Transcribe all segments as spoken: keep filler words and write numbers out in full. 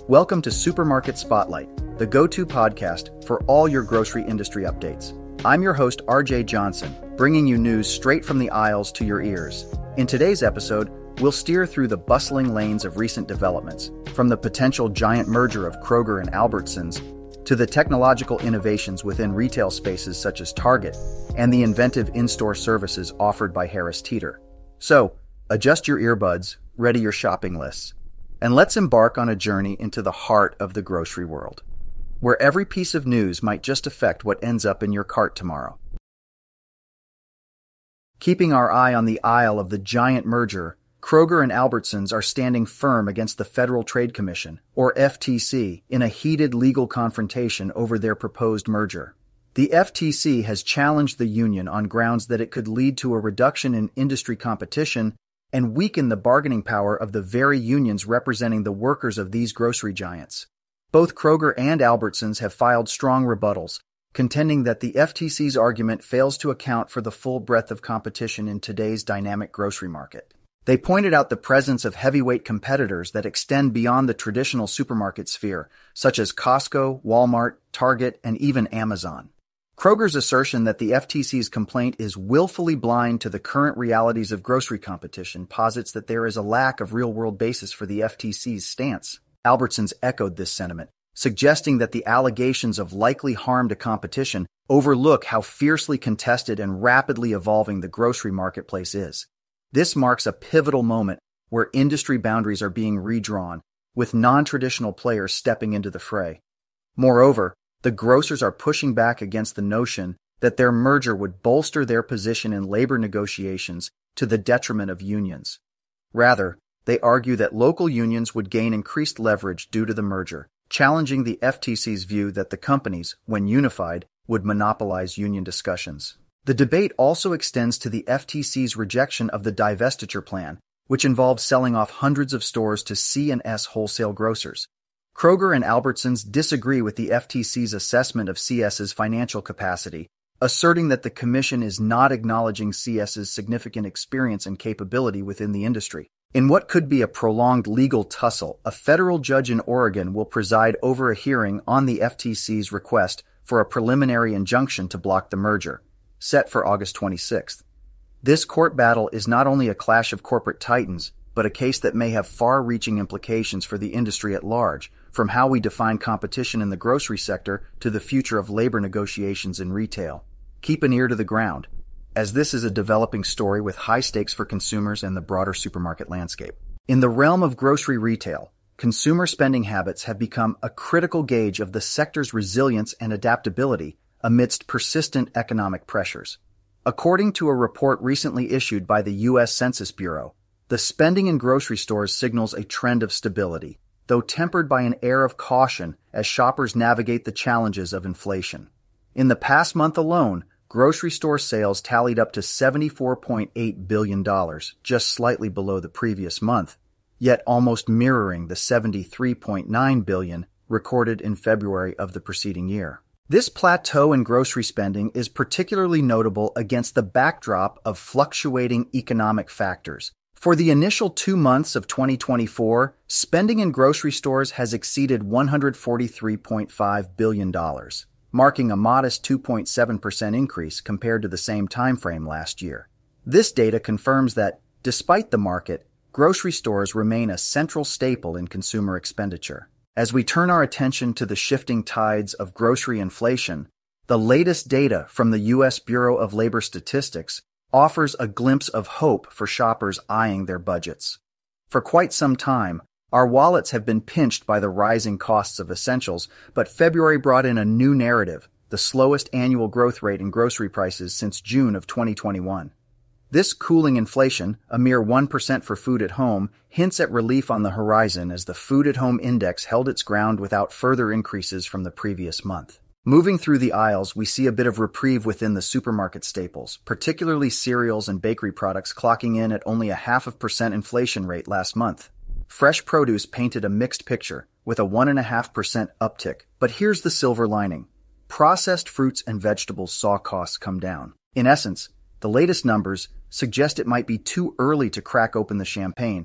Welcome to Supermarket Spotlight, the go-to podcast for all your grocery industry updates. I'm your host, R J Johnson, bringing you news straight from the aisles to your ears. In today's episode, we'll steer through the bustling lanes of recent developments, from the potential giant merger of Kroger and Albertsons to the technological innovations within retail spaces such as Target and the inventive in-store services offered by Harris Teeter. So, adjust your earbuds, ready your shopping lists, and let's embark on a journey into the heart of the grocery world, where every piece of news might just affect what ends up in your cart tomorrow. Keeping our eye on the aisle of the giant merger, Kroger and Albertsons are standing firm against the Federal Trade Commission, or F T C, in a heated legal confrontation over their proposed merger. The F T C has challenged the union on grounds that it could lead to a reduction in industry competition and weaken the bargaining power of the very unions representing the workers of these grocery giants. Both Kroger and Albertsons have filed strong rebuttals, contending that the F T C's argument fails to account for the full breadth of competition in today's dynamic grocery market. They pointed out the presence of heavyweight competitors that extend beyond the traditional supermarket sphere, such as Costco, Walmart, Target, and even Amazon. Kroger's assertion that the F T C's complaint is willfully blind to the current realities of grocery competition posits that there is a lack of real-world basis for the F T C's stance. Albertsons echoed this sentiment, suggesting that the allegations of likely harm to competition overlook how fiercely contested and rapidly evolving the grocery marketplace is. This marks a pivotal moment where industry boundaries are being redrawn, with non-traditional players stepping into the fray. Moreover, the grocers are pushing back against the notion that their merger would bolster their position in labor negotiations to the detriment of unions. Rather, they argue that local unions would gain increased leverage due to the merger, challenging the F T C's view that the companies, when unified, would monopolize union discussions. The debate also extends to the F T C's rejection of the divestiture plan, which involves selling off hundreds of stores to C and S wholesale grocers. Kroger and Albertsons disagree with the F T C's assessment of C S's financial capacity, asserting that the Commission is not acknowledging C S's significant experience and capability within the industry. In what could be a prolonged legal tussle, a federal judge in Oregon will preside over a hearing on the F T C's request for a preliminary injunction to block the merger, set for August twenty-sixth. This court battle is not only a clash of corporate titans, but a case that may have far-reaching implications for the industry at large, from how we define competition in the grocery sector to the future of labor negotiations in retail. Keep an ear to the ground, as this is a developing story with high stakes for consumers and the broader supermarket landscape. In the realm of grocery retail, consumer spending habits have become a critical gauge of the sector's resilience and adaptability amidst persistent economic pressures. According to a report recently issued by the U S Census Bureau, the spending in grocery stores signals a trend of stability, though tempered by an air of caution as shoppers navigate the challenges of inflation. In the past month alone, grocery store sales tallied up to seventy-four point eight billion dollars, just slightly below the previous month, yet almost mirroring the seventy-three point nine billion dollars recorded in February of the preceding year. This plateau in grocery spending is particularly notable against the backdrop of fluctuating economic factors. For the initial two months of twenty twenty-four, spending in grocery stores has exceeded one hundred forty-three point five billion dollars, marking a modest two point seven percent increase compared to the same timeframe last year. This data confirms that, despite the market, grocery stores remain a central staple in consumer expenditure. As we turn our attention to the shifting tides of grocery inflation, the latest data from the U S Bureau of Labor Statistics offers a glimpse of hope for shoppers eyeing their budgets. For quite some time, our wallets have been pinched by the rising costs of essentials, but February brought in a new narrative, the slowest annual growth rate in grocery prices since June of twenty twenty-one. This cooling inflation, a mere one percent for food at home, hints at relief on the horizon as the food at home index held its ground without further increases from the previous month. Moving through the aisles, we see a bit of reprieve within the supermarket staples, particularly cereals and bakery products clocking in at only a half of percent inflation rate last month. Fresh produce painted a mixed picture, with a one point five percent uptick, but here's the silver lining. Processed fruits and vegetables saw costs come down. In essence, the latest numbers suggest it might be too early to crack open the champagne,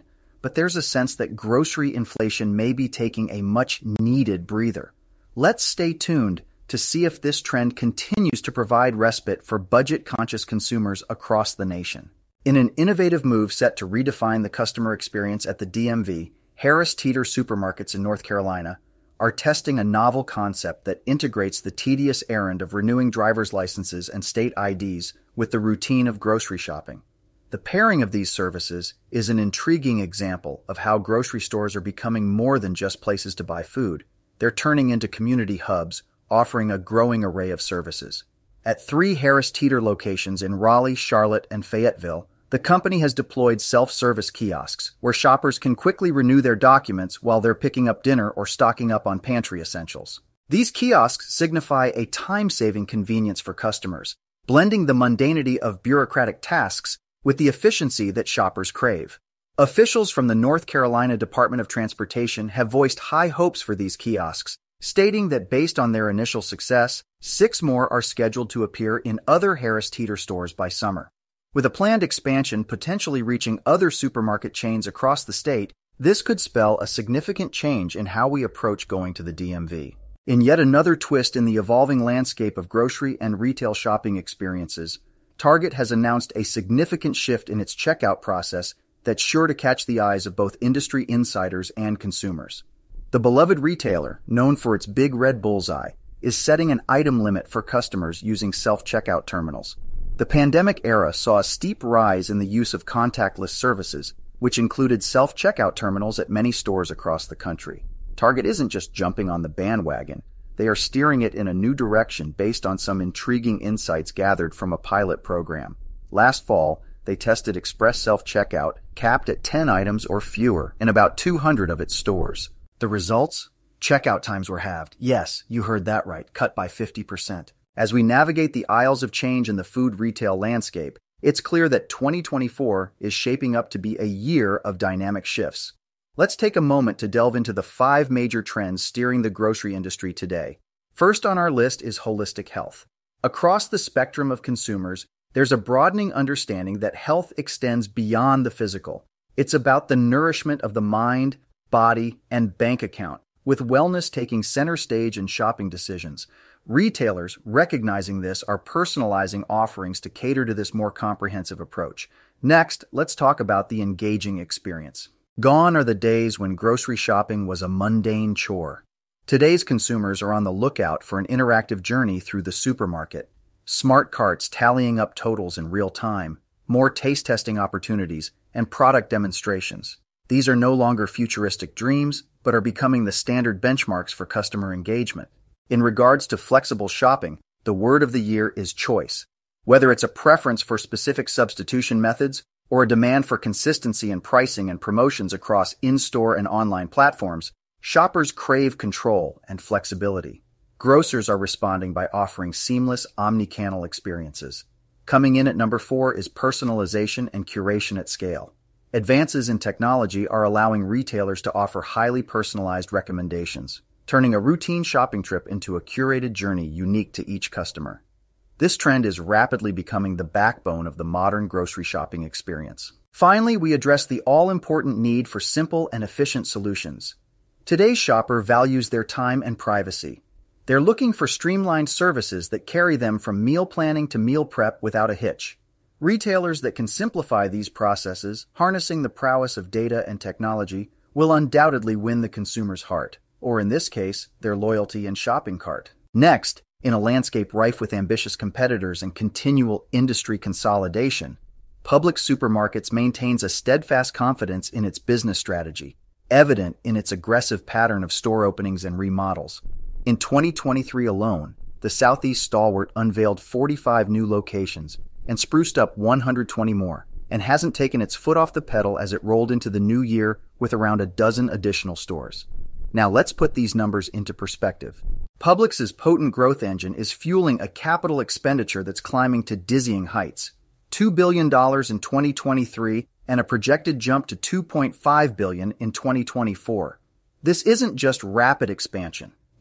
but there's a sense that grocery inflation may be taking a much-needed breather. Let's stay tuned to see if this trend continues to provide respite for budget-conscious consumers across the nation. In an innovative move set to redefine the customer experience at the D M V, Harris Teeter Supermarkets in North Carolina are testing a novel concept that integrates the tedious errand of renewing driver's licenses and state I Ds with the routine of grocery shopping. The pairing of these services is an intriguing example of how grocery stores are becoming more than just places to buy food. They're turning into community hubs, offering a growing array of services. At three Harris Teeter locations in Raleigh, Charlotte, and Fayetteville, the company has deployed self-service kiosks where shoppers can quickly renew their documents while they're picking up dinner or stocking up on pantry essentials. These kiosks signify a time-saving convenience for customers, blending the mundanity of bureaucratic tasks with the efficiency that shoppers crave. Officials from the North Carolina Department of Transportation have voiced high hopes for these kiosks, stating that based on their initial success, six more are scheduled to appear in other Harris Teeter stores by summer. With a planned expansion potentially reaching other supermarket chains across the state, this could spell a significant change in how we approach going to the D M V. In yet another twist in the evolving landscape of grocery and retail shopping experiences, Target has announced a significant shift in its checkout process that's sure to catch the eyes of both industry insiders and consumers. The beloved retailer, known for its big red bullseye, is setting an item limit for customers using self-checkout terminals. The pandemic era saw a steep rise in the use of contactless services, which included self-checkout terminals at many stores across the country. Target isn't just jumping on the bandwagon. They are steering it in a new direction based on some intriguing insights gathered from a pilot program. Last fall, they tested express self-checkout, capped at ten items or fewer, in about two hundred of its stores. The results? Checkout times were halved. Yes, you heard that right, cut by fifty percent. As we navigate the aisles of change in the food retail landscape, it's clear that twenty twenty-four is shaping up to be a year of dynamic shifts. Let's take a moment to delve into the five major trends steering the grocery industry today. First on our list is holistic health. Across the spectrum of consumers, there's a broadening understanding that health extends beyond the physical. It's about the nourishment of the mind, body, and bank account, with wellness taking center stage in shopping decisions. Retailers, recognizing this, are personalizing offerings to cater to this more comprehensive approach. Next, let's talk about the engaging experience. Gone are the days when grocery shopping was a mundane chore. Today's consumers are on the lookout for an interactive journey through the supermarket. Smart carts tallying up totals in real time, more taste testing opportunities, and product demonstrations. These are no longer futuristic dreams, but are becoming the standard benchmarks for customer engagement. In regards to flexible shopping, the word of the year is choice. Whether it's a preference for specific substitution methods or a demand for consistency in pricing and promotions across in-store and online platforms, shoppers crave control and flexibility. Grocers are responding by offering seamless omni-channel experiences. Coming in at number four is personalization and curation at scale. Advances in technology are allowing retailers to offer highly personalized recommendations, turning a routine shopping trip into a curated journey unique to each customer. This trend is rapidly becoming the backbone of the modern grocery shopping experience. Finally, we address the all-important need for simple and efficient solutions. Today's shopper values their time and privacy. They're looking for streamlined services that carry them from meal planning to meal prep without a hitch. Retailers that can simplify these processes, harnessing the prowess of data and technology, will undoubtedly win the consumer's heart, or in this case, their loyalty and shopping cart. Next, in a landscape rife with ambitious competitors and continual industry consolidation, Publix Supermarkets maintains a steadfast confidence in its business strategy, evident in its aggressive pattern of store openings and remodels. In twenty twenty-three alone, the Southeast stalwart unveiled forty-five new locations and spruced up one hundred twenty more, and hasn't taken its foot off the pedal as it rolled into the new year with around a dozen additional stores. Now let's put these numbers into perspective. Publix's potent growth engine is fueling a capital expenditure that's climbing to dizzying heights. two billion dollars in twenty twenty-three and a projected jump to two point five billion dollars in twenty twenty-four. This isn't just rapid expansion.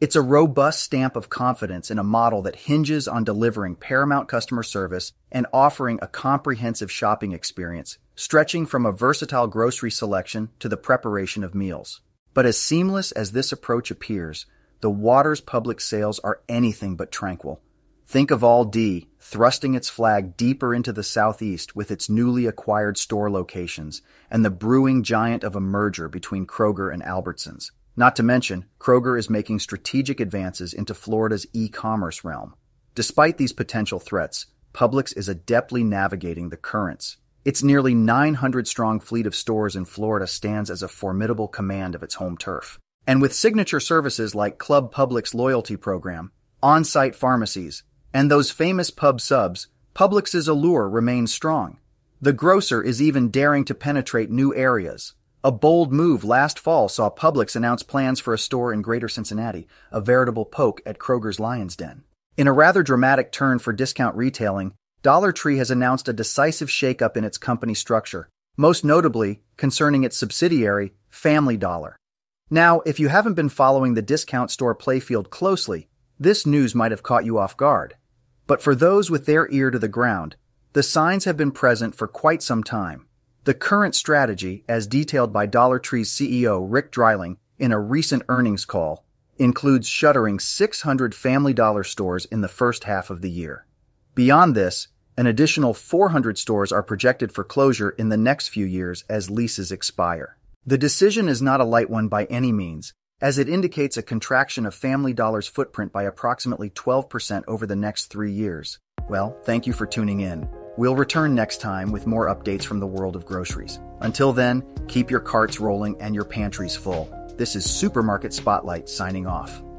It's a robust stamp of confidence in a model that hinges on delivering paramount customer service and offering a comprehensive shopping experience, stretching from a versatile grocery selection to the preparation of meals. But as seamless as this approach appears, the Watters public sales are anything but tranquil. Think of Aldi thrusting its flag deeper into the southeast with its newly acquired store locations and the brewing giant of a merger between Kroger and Albertsons. Not to mention, Kroger is making strategic advances into Florida's e-commerce realm. Despite these potential threats, Publix is adeptly navigating the currents. Its nearly nine hundred strong fleet of stores in Florida stands as a formidable command of its home turf. And with signature services like Club Publix loyalty program, on-site pharmacies, and those famous pub subs, Publix's allure remains strong. The grocer is even daring to penetrate new areas. A bold move last fall saw Publix announce plans for a store in Greater Cincinnati, a veritable poke at Kroger's Lion's Den. In a rather dramatic turn for discount retailing, Dollar Tree has announced a decisive shakeup in its company structure, most notably concerning its subsidiary, Family Dollar. Now, if you haven't been following the discount store playfield closely, this news might have caught you off guard. But for those with their ear to the ground, the signs have been present for quite some time. The current strategy, as detailed by Dollar Tree's C E O Rick Dreiling in a recent earnings call, includes shuttering six hundred Family Dollar stores in the first half of the year. Beyond this, an additional four hundred stores are projected for closure in the next few years as leases expire. The decision is not a light one by any means, as it indicates a contraction of Family Dollar's footprint by approximately twelve percent over the next three years. Well, thank you for tuning in. We'll return next time with more updates from the world of groceries. Until then, keep your carts rolling and your pantries full. This is Supermarket Spotlight signing off.